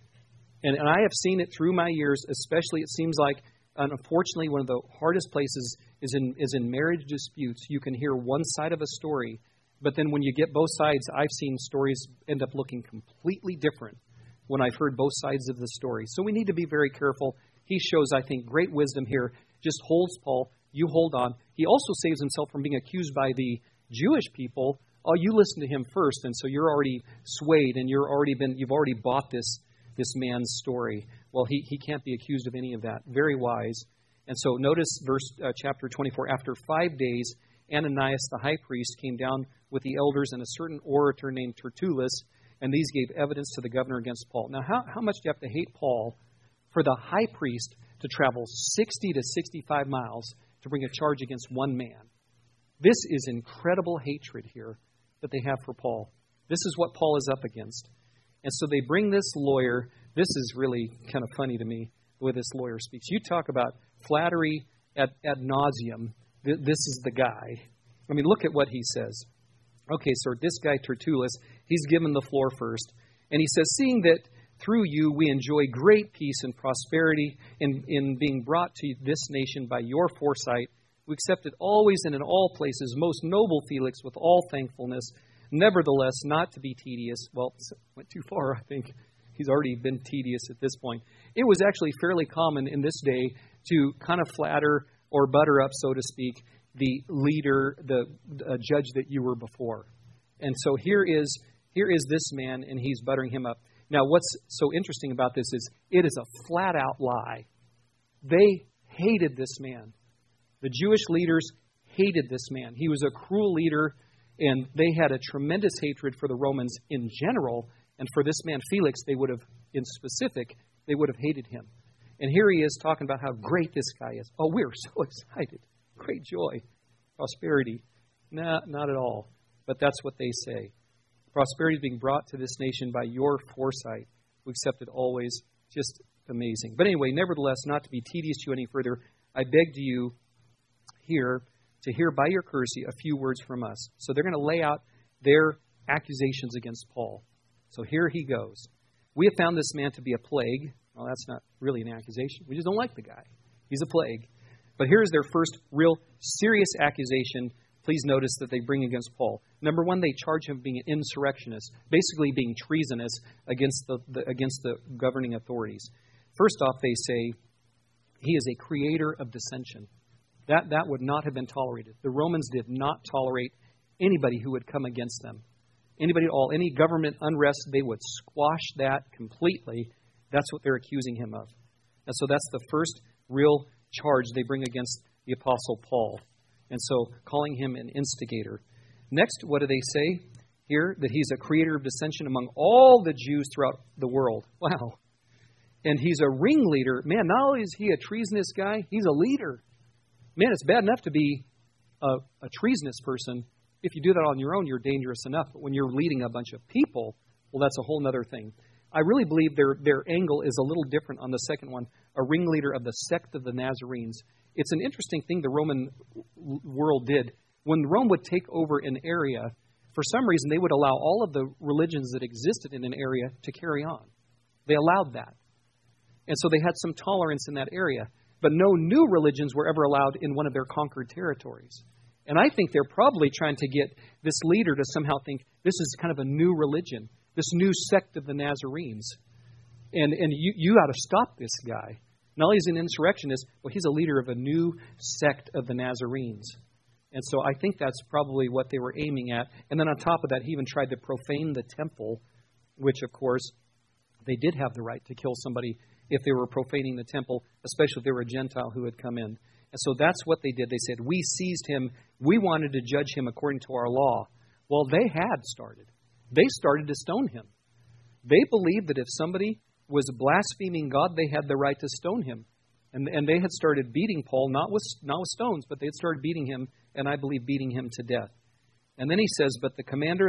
And, and I have seen it through my years, especially it seems like, unfortunately, one of the hardest places is in is in marriage disputes. You can hear one side of a story, but then when you get both sides, I've seen stories end up looking completely different when I've heard both sides of the story. So we need to be very careful. He shows, I think, great wisdom here. Just holds Paul. You hold on. He also saves himself from being accused by the Jewish people. Oh, you listen to him first, and so you're already swayed, and you're already been you've already bought this this man's story. Well, he, he can't be accused of any of that. Very wise. And so notice verse uh, chapter twenty-four. After five days, Ananias the high priest came down with the elders and a certain orator named Tertullus, and these gave evidence to the governor against Paul. Now, how, how much do you have to hate Paul for the high priest to travel sixty to sixty-five miles to bring a charge against one man? This is incredible hatred here that they have for Paul. This is what Paul is up against. And so they bring this lawyer. This is really kind of funny to me, the way this lawyer speaks. You talk about flattery ad, ad nauseum. This is the guy. I mean, look at what he says. Okay, so this guy Tertullus, he's given the floor first. And he says, seeing that through you we enjoy great peace and prosperity in, in being brought to this nation by your foresight, we accept it always and in all places, most noble Felix, with all thankfulness. Nevertheless, not to be tedious. Well, went too far, I think. He's already been tedious at this point. It was actually fairly common in this day to kind of flatter or butter up, so to speak, the leader, the uh, judge that you were before. And so here is here is this man, and he's buttering him up. Now, what's so interesting about this is it is a flat-out lie. They hated this man. The Jewish leaders hated this man. He was a cruel leader, and they had a tremendous hatred for the Romans in general. And for this man, Felix, they would have, in specific, they would have hated him. And here he is talking about how great this guy is. Oh, we're so excited. Great joy. Prosperity. Nah, not at all. But that's what they say. Prosperity is being brought to this nation by your foresight. We accept it always. Just amazing. But anyway, nevertheless, not to be tedious to you any further, I beg to you here to hear by your courtesy a few words from us. So they're going to lay out their accusations against Paul. So here he goes. We have found this man to be a plague. Well, that's not really an accusation. We just don't like the guy. He's a plague. But here's their first real serious accusation. Please notice that they bring against Paul. Number one, they charge him of being an insurrectionist, basically being treasonous against the, the against the governing authorities. First off, they say he is a creator of dissension. That, that would not have been tolerated. The Romans did not tolerate anybody who would come against them. Anybody at all, any government unrest, they would squash that completely. That's what they're accusing him of. And so that's the first real charge they bring against the Apostle Paul. And so calling him an instigator. Next, what do they say here? That he's a creator of dissension among all the Jews throughout the world. Wow. And he's a ringleader. Man, not only is he a treasonous guy, he's a leader. Man, it's bad enough to be a, a treasonous person. If you do that on your own, you're dangerous enough. But when you're leading a bunch of people, well, that's a whole other thing. I really believe their, their angle is a little different on the second one, a ringleader of the sect of the Nazarenes. It's an interesting thing the Roman world did. When Rome would take over an area, for some reason they would allow all of the religions that existed in an area to carry on. They allowed that. And so they had some tolerance in that area. But no new religions were ever allowed in one of their conquered territories. And I think they're probably trying to get this leader to somehow think this is kind of a new religion, this new sect of the Nazarenes. And and you, you ought to stop this guy. Not only is he an insurrectionist, but he's a leader of a new sect of the Nazarenes. And so I think that's probably what they were aiming at. And then on top of that, he even tried to profane the temple, which, of course, they did have the right to kill somebody if they were profaning the temple, especially if they were a Gentile who had come in. And so that's what they did. They said, we seized him. We wanted to judge him according to our law. Well, they had started. They started to stone him. They believed that if somebody was blaspheming God, they had the right to stone him. And, and they had started beating Paul, not with, not with stones, but they had started beating him, and I believe beating him to death. And then he says, but the commander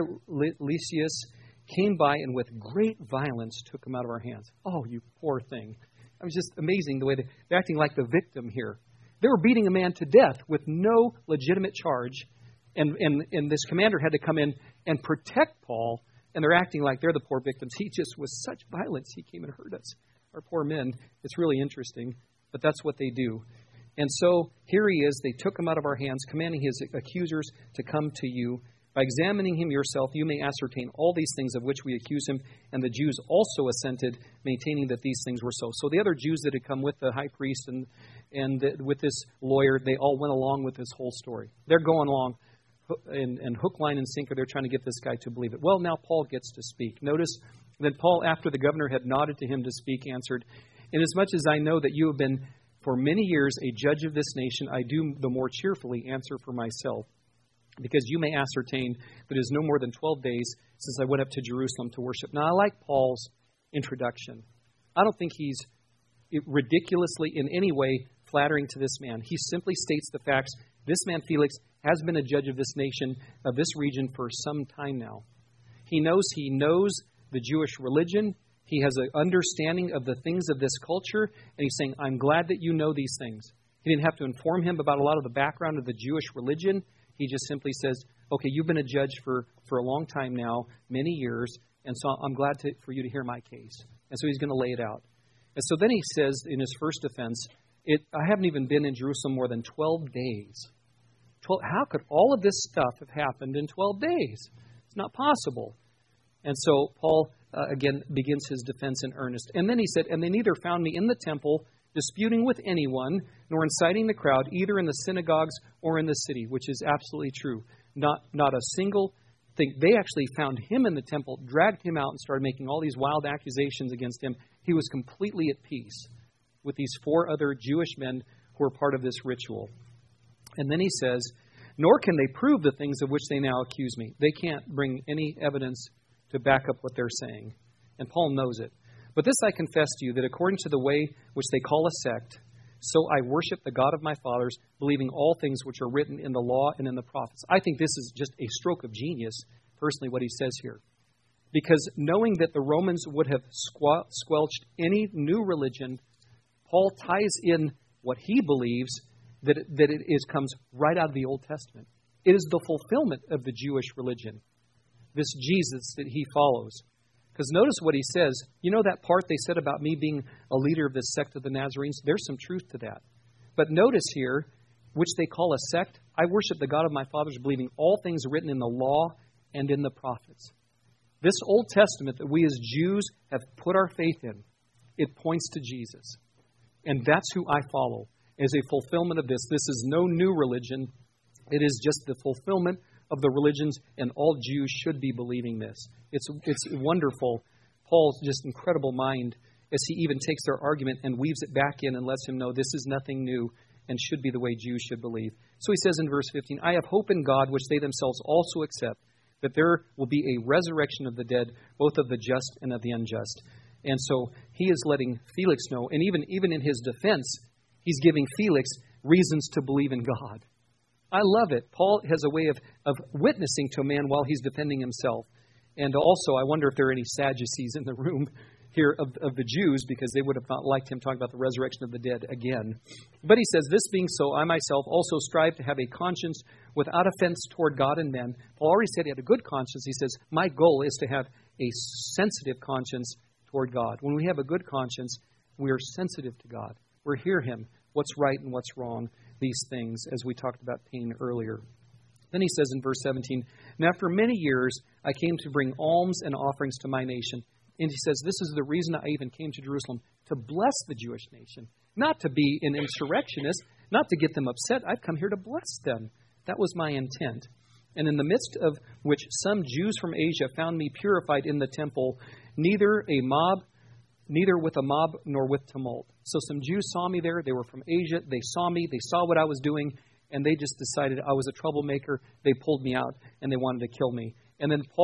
Lysias came by and with great violence took him out of our hands. Oh, you poor thing. It was just amazing the way they, they're acting like the victim here. They were beating a man to death with no legitimate charge. And, and, and this commander had to come in and protect Paul. And they're acting like they're the poor victims. He just, with such violence, he came and hurt us. Our poor men. It's really interesting. But that's what they do. And so here he is. They took him out of our hands, commanding his accusers to come to you. By examining him yourself, you may ascertain all these things of which we accuse him. And the Jews also assented, maintaining that these things were so. So the other Jews that had come with the high priest and, and the, with this lawyer, they all went along with this whole story. They're going along. And, and hook, line, and sinker, they're trying to get this guy to believe it. Well, now Paul gets to speak. Notice that Paul, after the governor had nodded to him to speak, answered, inasmuch as I know that you have been for many years a judge of this nation, I do the more cheerfully answer for myself, because you may ascertain that it is no more than twelve days since I went up to Jerusalem to worship. Now, I like Paul's introduction. I don't think he's ridiculously in any way flattering to this man. He simply states the facts. This man, Felix, has been a judge of this nation, of this region for some time now. He knows he knows the Jewish religion. He has an understanding of the things of this culture. And he's saying, I'm glad that you know these things. He didn't have to inform him about a lot of the background of the Jewish religion. He just simply says, okay, you've been a judge for, for a long time now, many years, and so I'm glad to, for you to hear my case. And so he's going to lay it out. And so then he says in his first defense, it, I haven't even been in Jerusalem more than twelve days. twelve, how could all of this stuff have happened in twelve days? It's not possible. And so Paul, uh, again, begins his defense in earnest. And then he said, and they neither found me in the temple disputing with anyone, nor inciting the crowd, either in the synagogues or in the city, which is absolutely true. Not, not a single thing. They actually found him in the temple, dragged him out, and started making all these wild accusations against him. He was completely at peace with these four other Jewish men who were part of this ritual. And then he says, nor can they prove the things of which they now accuse me. They can't bring any evidence to back up what they're saying. And Paul knows it. But this I confess to you, that according to the way which they call a sect, so I worship the God of my fathers, believing all things which are written in the law and in the prophets. I think this is just a stroke of genius, personally, what he says here. Because knowing that the Romans would have squel- squelched any new religion, Paul ties in what he believes that it, that it is comes right out of the Old Testament. It is the fulfillment of the Jewish religion, this Jesus that he follows. Because notice what he says. You know that part they said about me being a leader of this sect of the Nazarenes? There's some truth to that. But notice here, which they call a sect, I worship the God of my fathers, believing all things written in the law and in the prophets. This Old Testament that we as Jews have put our faith in, it points to Jesus. And that's who I follow as a fulfillment of this. This is no new religion. It is just the fulfillment of the religions, and all Jews should be believing this. It's it's wonderful. Paul's just incredible mind as he even takes their argument and weaves it back in and lets him know this is nothing new and should be the way Jews should believe. So he says in verse fifteen, I have hope in God, which they themselves also accept, that there will be a resurrection of the dead, both of the just and of the unjust. And so he is letting Felix know, and even, even in his defense, he's giving Felix reasons to believe in God. I love it. Paul has a way of, of witnessing to a man while he's defending himself. And also, I wonder if there are any Sadducees in the room here of, of the Jews, because they would have not liked him talking about the resurrection of the dead again. But he says, this being so, I myself also strive to have a conscience without offense toward God and men. Paul already said he had a good conscience. He says, my goal is to have a sensitive conscience toward God. When we have a good conscience, we are sensitive to God. We hear him, what's right and what's wrong, these things, as we talked about pain earlier. Then he says in verse seventeen, and after many years I came to bring alms and offerings to my nation. And he says, this is the reason I even came to Jerusalem, to bless the Jewish nation, not to be an insurrectionist, not to get them upset. I've come here to bless them. That was my intent. And in the midst of which some Jews from Asia found me purified in the temple, neither a mob, neither with a mob nor with tumult. So some Jews saw me there. They were from Asia. They saw me. They saw what I was doing. And they just decided I was a troublemaker. They pulled me out and they wanted to kill me. And then Paul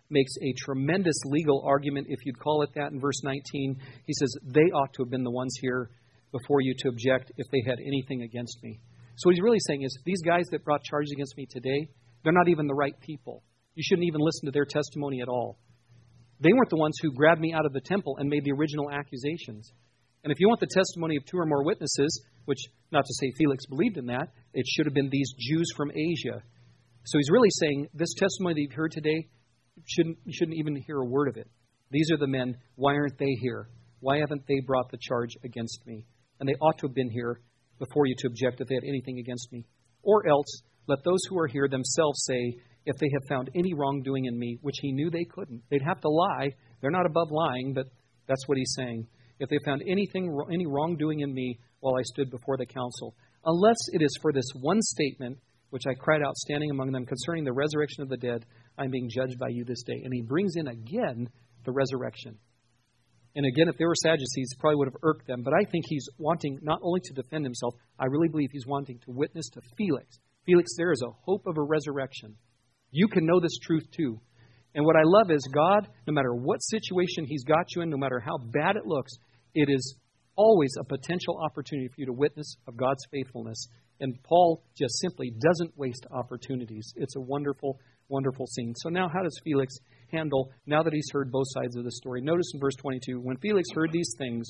makes a tremendous legal argument, if you'd call it that, in verse nineteen. He says, they ought to have been the ones here before you to object if they had anything against me. So what he's really saying is, these guys that brought charges against me today, they're not even the right people. You shouldn't even listen to their testimony at all. They weren't the ones who grabbed me out of the temple and made the original accusations. And if you want the testimony of two or more witnesses, which, not to say Felix believed in that, it should have been these Jews from Asia. So he's really saying, this testimony that you've heard today, shouldn't, you shouldn't even hear a word of it. These are the men. Why aren't they here? Why haven't they brought the charge against me? And they ought to have been here before you to object if they had anything against me. Or else, let those who are here themselves say, if they have found any wrongdoing in me, which he knew they couldn't. They'd have to lie. They're not above lying, but that's what he's saying. If they found anything, any wrongdoing in me while I stood before the council, unless it is for this one statement, which I cried out standing among them concerning the resurrection of the dead, I'm being judged by you this day. And he brings in again the resurrection. And again, if they were Sadducees, it probably would have irked them. But I think he's wanting not only to defend himself, I really believe he's wanting to witness to Felix. Felix, there is a hope of a resurrection. You can know this truth too. And what I love is God, no matter what situation he's got you in, no matter how bad it looks, it is always a potential opportunity for you to witness of God's faithfulness. And Paul just simply doesn't waste opportunities. It's a wonderful, wonderful scene. So now how does Felix handle, now that he's heard both sides of the story? Notice in verse twenty-two, when Felix heard these things,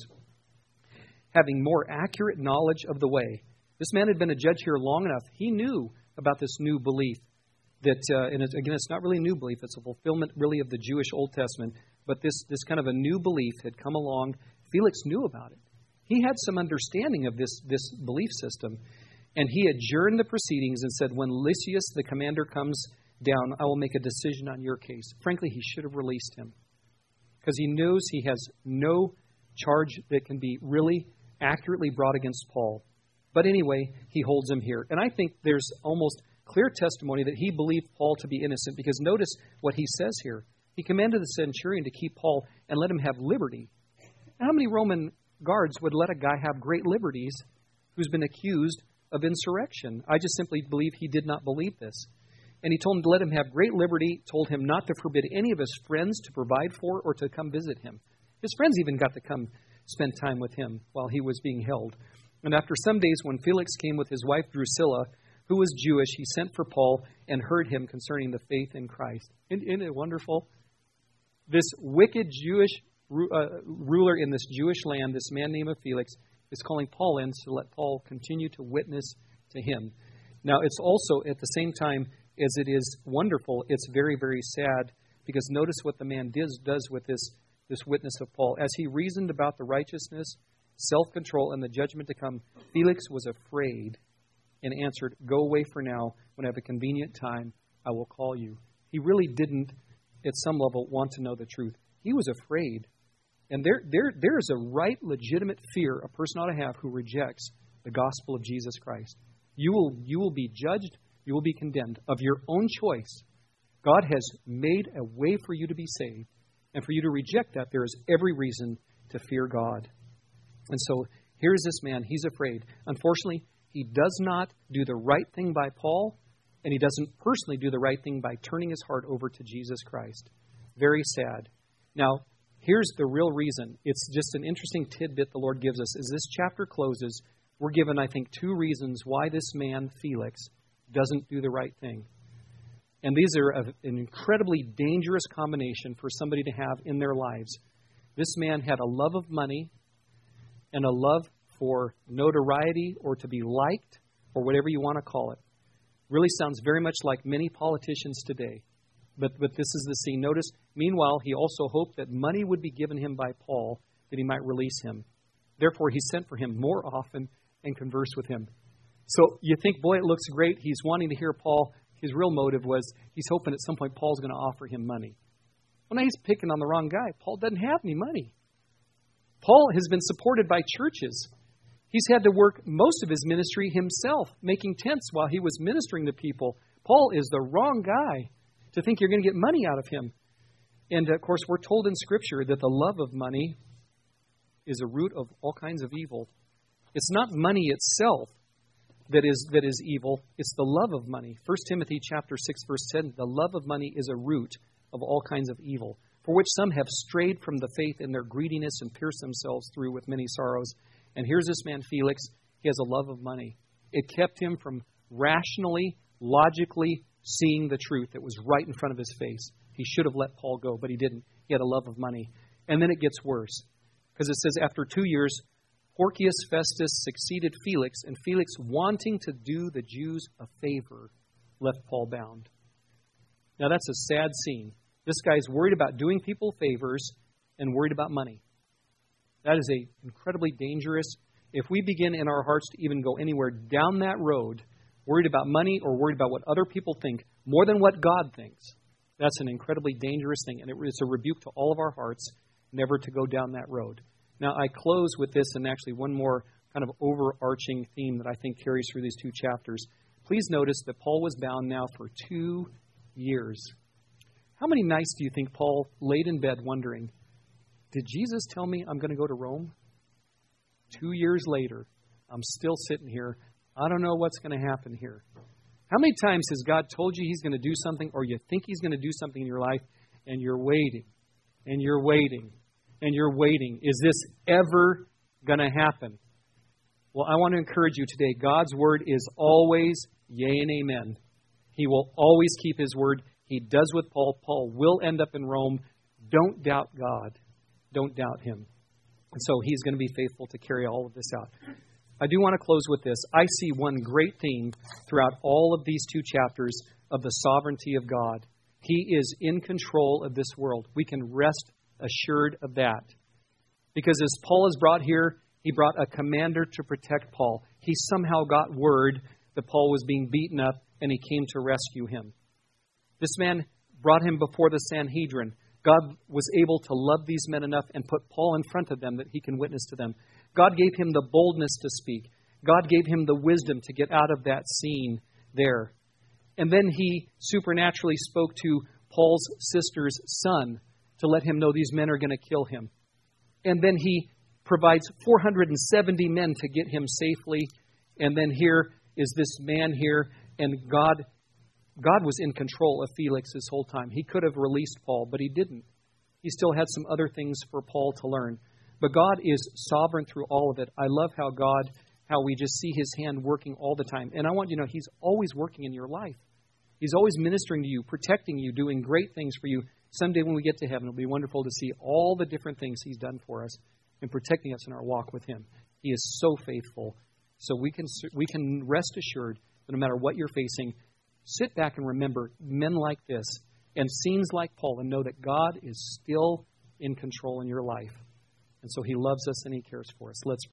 having more accurate knowledge of the way. This man had been a judge here long enough. He knew about this new belief that, uh, and it's, again, it's not really a new belief. It's a fulfillment really of the Jewish Old Testament. But this, this kind of a new belief had come along. Felix knew about it. He had some understanding of this, this belief system. And he adjourned the proceedings and said, when Lysias, the commander, comes down, I will make a decision on your case. Frankly, he should have released him, because he knows he has no charge that can be really accurately brought against Paul. But anyway, he holds him here. And I think there's almost clear testimony that he believed Paul to be innocent, because notice what he says here. He commanded the centurion to keep Paul and let him have liberty. How many Roman guards would let a guy have great liberties who's been accused of insurrection? I just simply believe he did not believe this. And he told him to let him have great liberty, told him not to forbid any of his friends to provide for or to come visit him. His friends even got to come spend time with him while he was being held. And after some days, when Felix came with his wife Drusilla, who was Jewish, he sent for Paul and heard him concerning the faith in Christ. Isn't, isn't it wonderful? This wicked Jewish uh, ruler in this Jewish land, this man named Felix, is calling Paul in to let Paul continue to witness to him. Now, it's also, at the same time as it is wonderful, it's very, very sad, because notice what the man does, does with this, this witness of Paul. As he reasoned about the righteousness, self-control, and the judgment to come, Felix was afraid and answered, go away for now. When I have a convenient time, I will call you. He really didn't, at some level, want to know the truth. He was afraid. And there, there, there is a right, legitimate fear a person ought to have who rejects the gospel of Jesus Christ. You will, you will be judged. You will be condemned of your own choice. God has made a way for you to be saved. And for you to reject that, there is every reason to fear God. And so here's this man. He's afraid. Unfortunately, he does not do the right thing by Paul, and he doesn't personally do the right thing by turning his heart over to Jesus Christ. Very sad. Now, here's the real reason. It's just an interesting tidbit the Lord gives us. As this chapter closes, we're given, I think, two reasons why this man, Felix, doesn't do the right thing. And these are an incredibly dangerous combination for somebody to have in their lives. This man had a love of money and a love for notoriety or to be liked or whatever you want to call it. Really sounds very much like many politicians today. But, but this is the scene. Notice, meanwhile, he also hoped that money would be given him by Paul that he might release him. Therefore, he sent for him more often and conversed with him. So you think, boy, it looks great. He's wanting to hear Paul. His real motive was he's hoping at some point Paul's going to offer him money. Well, now he's picking on the wrong guy. Paul doesn't have any money. Paul has been supported by churches. He's had to work most of his ministry himself, making tents while he was ministering to people. Paul is the wrong guy to think you're going to get money out of him. And, of course, we're told in Scripture that the love of money is a root of all kinds of evil. It's not money itself that is that is evil. It's the love of money. First Timothy chapter six, verse ten, the love of money is a root of all kinds of evil, for which some have strayed from the faith in their greediness and pierced themselves through with many sorrows. And here's this man, Felix. He has a love of money. It kept him from rationally, logically seeing the truth that was right in front of his face. He should have let Paul go, but he didn't. He had a love of money. And then it gets worse, because it says after two years, Porcius Festus succeeded Felix, and Felix, wanting to do the Jews a favor, left Paul bound. Now that's a sad scene. This guy's worried about doing people favors and worried about money. That is a incredibly dangerous. If we begin in our hearts to even go anywhere down that road, worried about money or worried about what other people think, more than what God thinks, that's an incredibly dangerous thing. And it's a rebuke to all of our hearts never to go down that road. Now, I close with this and actually one more kind of overarching theme that I think carries through these two chapters. Please notice that Paul was bound now for two years. How many nights do you think Paul laid in bed wondering, did Jesus tell me I'm going to go to Rome? Two years later, I'm still sitting here. I don't know what's going to happen here. How many times has God told you He's going to do something, or you think He's going to do something in your life, and you're waiting, and you're waiting, and you're waiting? Is this ever going to happen? Well, I want to encourage you today. God's word is always yea and amen. He will always keep His word. He does with Paul. Paul will end up in Rome. Don't doubt God. Don't doubt Him. And so He's going to be faithful to carry all of this out. I do want to close with this. I see one great theme throughout all of these two chapters of the sovereignty of God. He is in control of this world. We can rest assured of that. Because as Paul is brought here, he brought a commander to protect Paul. He somehow got word that Paul was being beaten up, and he came to rescue him. This man brought him before the Sanhedrin. God was able to love these men enough and put Paul in front of them that he can witness to them. God gave him the boldness to speak. God gave him the wisdom to get out of that scene there. And then he supernaturally spoke to Paul's sister's son to let him know these men are going to kill him. And then he provides four hundred seventy men to get him safely. And then here is this man here, and God God was in control of Felix this whole time. He could have released Paul, but He didn't. He still had some other things for Paul to learn. But God is sovereign through all of it. I love how God, how we just see His hand working all the time. And I want you to know He's always working in your life. He's always ministering to you, protecting you, doing great things for you. Someday when we get to heaven, it'll be wonderful to see all the different things He's done for us and protecting us in our walk with Him. He is so faithful. So we can we can rest assured that no matter what you're facing, sit back and remember men like this and scenes like Paul and know that God is still in control in your life. And so He loves us and He cares for us. Let's